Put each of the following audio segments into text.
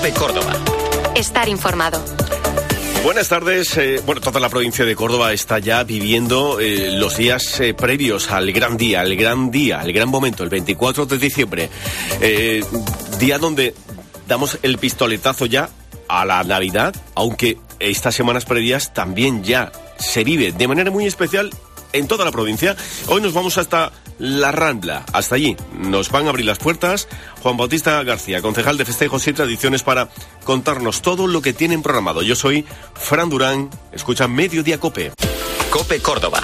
COPE Córdoba. Estar informado. Buenas tardes. Toda la provincia de Córdoba está ya viviendo los días previos al gran día, el gran momento, el 24 de diciembre. Día donde damos el pistoletazo ya a la Navidad, aunque estas semanas previas también ya se vive de manera muy especial en toda la provincia. Hoy nos vamos hasta La Rambla, hasta allí. Nos van a abrir las puertas Juan Bautista García, concejal de Festejos y Tradiciones, para contarnos todo lo que tienen programado. Yo soy Fran Durán, escucha Mediodía Cope. COPE Córdoba.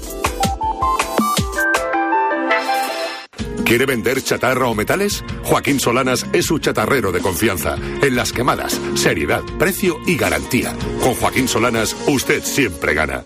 ¿Quiere vender chatarra o metales? Joaquín Solanas es su chatarrero de confianza. En las quemadas, seriedad, precio y garantía. Con Joaquín Solanas, usted siempre gana.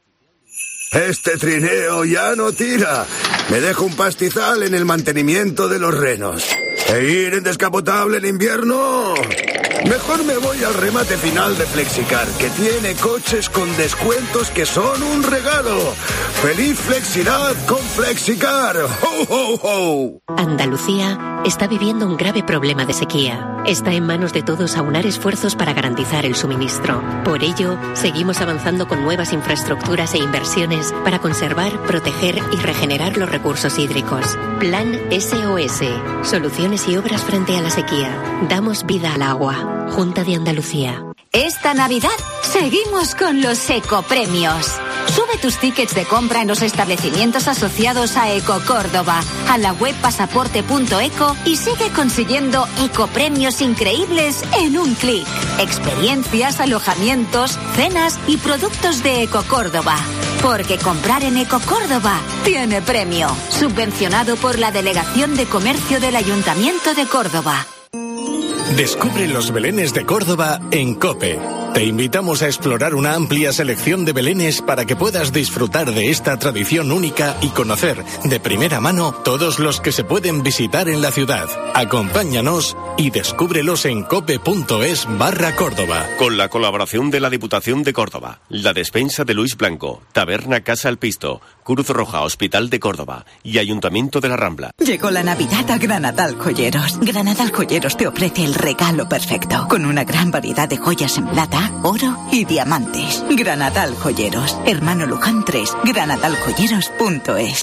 Este trineo ya no tira. Me dejo un pastizal en el mantenimiento de los renos. ¿E ir en descapotable en invierno? Mejor me voy al remate final de Flexicar, que tiene coches con descuentos que son un regalo. ¡Feliz Flexidad con Flexicar! ¡Ho, ho, ho! Andalucía está viviendo un grave problema de sequía. Está en manos de todos aunar esfuerzos para garantizar el suministro. Por ello, seguimos avanzando con nuevas infraestructuras e inversiones para conservar, proteger y regenerar los recursos hídricos. Plan SOS. Soluciones y obras frente a la sequía. Damos vida al agua. Junta de Andalucía. Esta Navidad seguimos con los ecopremios. Sube tus tickets de compra en los establecimientos asociados a Ecocórdoba, a la web pasaporte.eco y sigue consiguiendo ecopremios increíbles en un clic. Experiencias, alojamientos, cenas y productos de Ecocórdoba. Porque comprar en Ecocórdoba tiene premio. Subvencionado por la Delegación de Comercio del Ayuntamiento de Córdoba. Descubre los belenes de Córdoba en COPE. Te invitamos a explorar una amplia selección de belenes para que puedas disfrutar de esta tradición única y conocer de primera mano todos los que se pueden visitar en la ciudad. Acompáñanos y descúbrelos en cope.es/Córdoba. Con la colaboración de la Diputación de Córdoba, la Despensa de Luis Blanco, Taberna Casa El Pisto, Cruz Roja Hospital de Córdoba y Ayuntamiento de La Rambla. Llegó la Navidad a Granadal Joyeros. Granadal Joyeros te ofrece el regalo perfecto, con una gran variedad de joyas en plata, oro y diamantes. Granadal Joyeros, Hermano Luján 3, granadaljoyeros.es.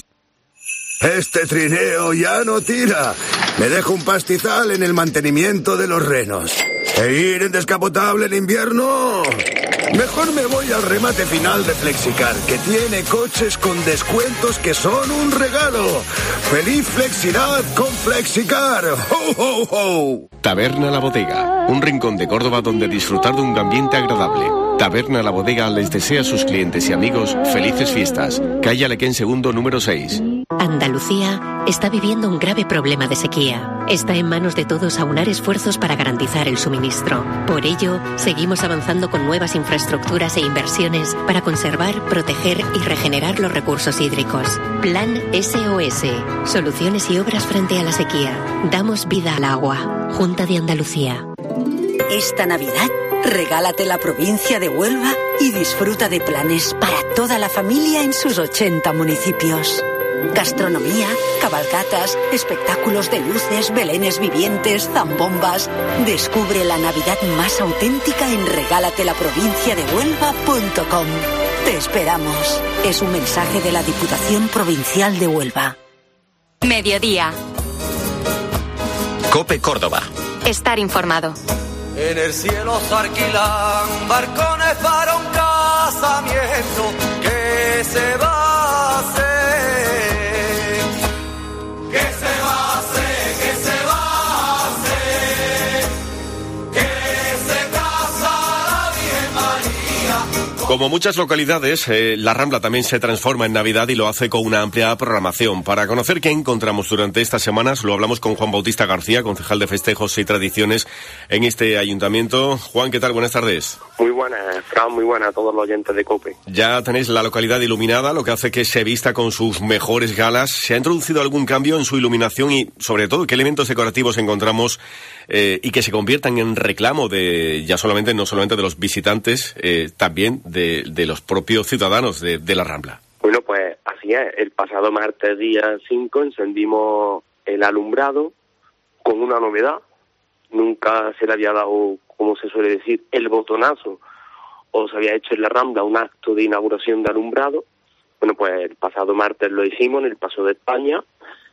Este trineo ya no tira. Me dejo un pastizal en el mantenimiento de los renos. ¿E ir en descapotable en invierno? Mejor me voy al remate final de Flexicar, que tiene coches con descuentos que son un regalo. ¡Feliz Flexidad con Flexicar! ¡Ho, ho, ho! Taberna La Bodega, un rincón de Córdoba donde disfrutar de un ambiente agradable. Taberna La Bodega les desea a sus clientes y amigos felices fiestas. Calle Alequén Segundo, número 6. Andalucía está viviendo un grave problema de sequía. Está en manos de todos aunar esfuerzos para garantizar el suministro. Por ello, seguimos avanzando con nuevas infraestructuras e inversiones para conservar, proteger y regenerar los recursos hídricos. Plan SOS. Soluciones y obras frente a la sequía. Damos vida al agua. Junta de Andalucía. Esta Navidad, regálate la provincia de Huelva y disfruta de planes para toda la familia en sus 80 municipios. Gastronomía, cabalgatas, espectáculos de luces, belenes vivientes, zambombas. Descubre la Navidad más auténtica en regalatelaprovinciadehuelva.com. Te esperamos. Es un mensaje de la Diputación Provincial de Huelva. Mediodía. COPE Córdoba. Estar informado. En el cielo se alquilan barcones para un casamiento que se va a hacer. ¿Qué se va a hacer? ¿Qué se va a hacer? Que se casa la Virgen María. Como muchas localidades, La Rambla también se transforma en Navidad y lo hace con una amplia programación. Para conocer qué encontramos durante estas semanas, lo hablamos con Juan Bautista García, concejal de Festejos y Tradiciones en este ayuntamiento. Juan, ¿qué tal? Buenas tardes. Muy buenas, Fran, muy buenas a todos los oyentes de COPE. Ya tenéis la localidad iluminada, lo que hace que se vista con sus mejores galas. ¿Se ha introducido algún cambio en su iluminación y, sobre todo, qué elementos decorativos encontramos y que se conviertan en reclamo de no solamente de los visitantes, también de los propios ciudadanos de La Rambla? Bueno, pues así es. El pasado martes, día 5, encendimos el alumbrado con una novedad. nunca se le había dado, como se suele decir, el botonazo, o se había hecho en la Rambla un acto de inauguración de alumbrado. Bueno, pues el pasado martes lo hicimos en el Paso de España.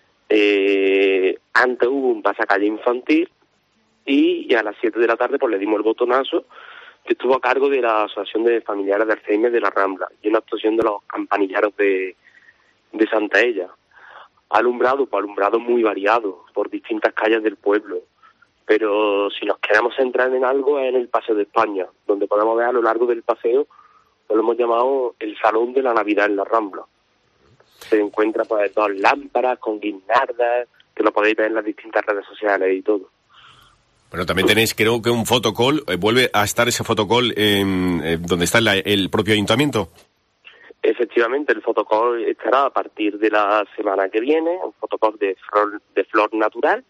Antes hubo un pasacalle infantil y a las 7 de la tarde pues le dimos el botonazo, que estuvo a cargo de la Asociación de Familiares de Alzheimer de la Rambla y una actuación de los campanilleros de Santa Ella. Alumbrado muy variado por distintas calles del pueblo, pero si nos queremos centrar en algo es en el Paseo de España, donde podemos ver a lo largo del paseo, lo hemos llamado el Salón de la Navidad en la Rambla. Se encuentra pues 2 lámparas con guirnaldas, que lo podéis ver en las distintas redes sociales y todo. Bueno, también tenéis, creo que un fotocall, vuelve a estar ese fotocall donde está el propio ayuntamiento. Efectivamente, el fotocall estará a partir de la semana que viene, un fotocall de flor natural,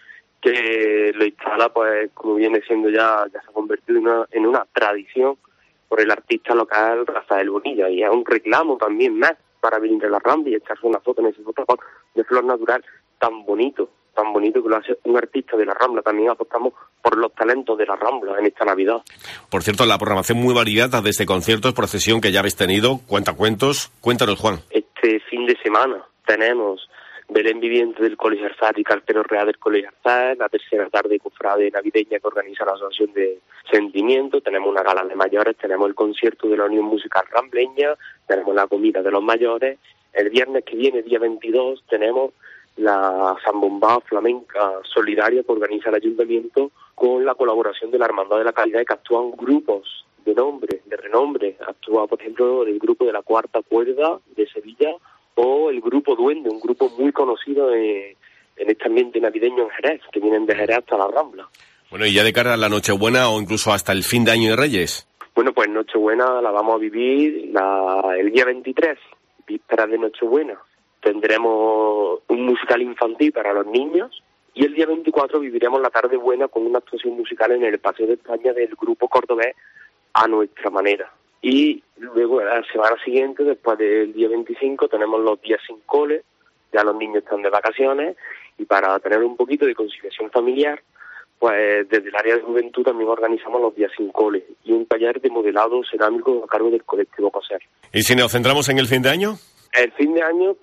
que lo instala, pues, como viene siendo ya se ha convertido en una tradición por el artista local Rafael Bonilla, y es un reclamo también más para venir a la Rambla y echarse una foto en ese fotocall de flor natural tan bonito que lo hace un artista de la Rambla. También apostamos por los talentos de la Rambla en esta Navidad. Por cierto, la programación muy variada, desde conciertos, procesión que ya habéis tenido, cuentacuentos. Cuéntanos, Juan. Este fin de semana tenemos Belén Viviente del Colegio Arzate y Cartero Real del Colegio Arzate, la tercera tarde cofrade navideña que organiza la Asociación de Sentimiento, tenemos una gala de mayores, tenemos el concierto de la Unión Musical Rambleña, tenemos la comida de los mayores. El viernes que viene, día 22, tenemos la Zambomba Flamenca Solidaria que organiza el Ayuntamiento con la colaboración de la Hermandad de la Caridad, y que actúan grupos de renombre. Actúa, por ejemplo, el grupo de la Cuarta Cuerda de Sevilla o el grupo Duende, un grupo muy conocido en este ambiente navideño en Jerez, que vienen de Jerez hasta la Rambla. Bueno, y ya de cara a la Nochebuena o incluso hasta el fin de año de Reyes. Bueno, pues Nochebuena la vamos a vivir el día 23, vísperas de Nochebuena. Tendremos un musical infantil para los niños y el día 24 viviremos la tarde buena con una actuación musical en el Paseo de España del grupo cordobés A Nuestra Manera. Y luego la semana siguiente, después del día 25, tenemos los días sin cole, ya los niños están de vacaciones, y para tener un poquito de conciliación familiar, pues desde el área de juventud también organizamos los días sin cole y un taller de modelado cerámico a cargo del colectivo COSER. ¿Y si nos centramos en el fin de año? El fin de año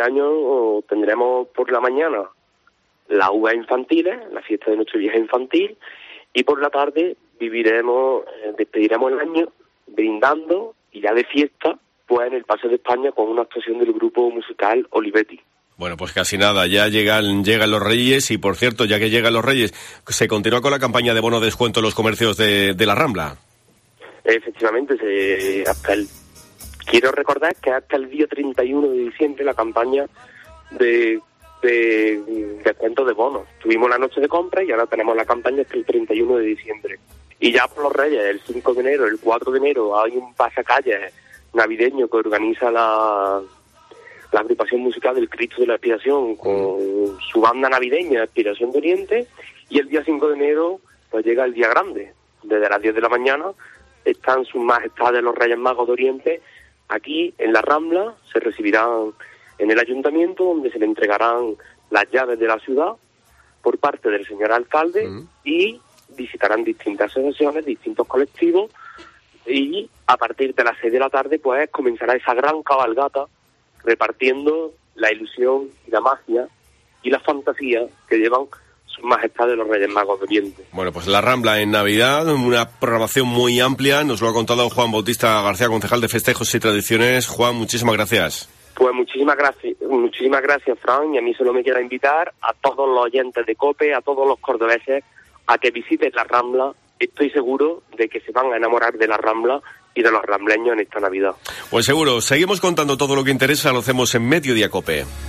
tendremos por la mañana las uvas infantiles, la fiesta de Nochevieja infantil, y por la tarde despediremos el año brindando, y ya de fiesta, pues en el Paseo de España con una actuación del grupo musical Olivetti. Bueno, pues casi nada, ya llegan los Reyes, y por cierto, ya que llegan los Reyes, se continúa con la campaña de bono de descuento en los comercios de la Rambla. Efectivamente, quiero recordar que hasta el día 31 de diciembre la campaña de descuento de bonos. Tuvimos la noche de compra y ahora tenemos la campaña hasta el 31 de diciembre. Y ya por los Reyes, el 5 de enero, el 4 de enero, hay un pasacalle navideño que organiza la agrupación musical del Cristo de la Expiración con su banda navideña, Expiración de Oriente, y el día 5 de enero pues llega el día grande. Desde las 10 de la mañana están sus majestades los Reyes Magos de Oriente aquí en la Rambla, se recibirán en el ayuntamiento, donde se le entregarán las llaves de la ciudad por parte del señor alcalde y visitarán distintas asociaciones, distintos colectivos, y a partir de las 6 de la tarde pues comenzará esa gran cabalgata repartiendo la ilusión y la magia y la fantasía que llevan sus majestades los Reyes Magos de Oriente. Bueno, pues la Rambla en Navidad, una programación muy amplia, nos lo ha contado Juan Bautista García, concejal de Festejos y Tradiciones. Juan, muchísimas gracias. Pues muchísimas gracias, Fran, y a mí solo me queda invitar a todos los oyentes de COPE, a todos los cordobeses, a que visiten la Rambla. Estoy seguro de que se van a enamorar de la Rambla y de los rambleños en esta Navidad. Pues seguro, seguimos contando todo lo que interesa, lo hacemos en Mediodía COPE.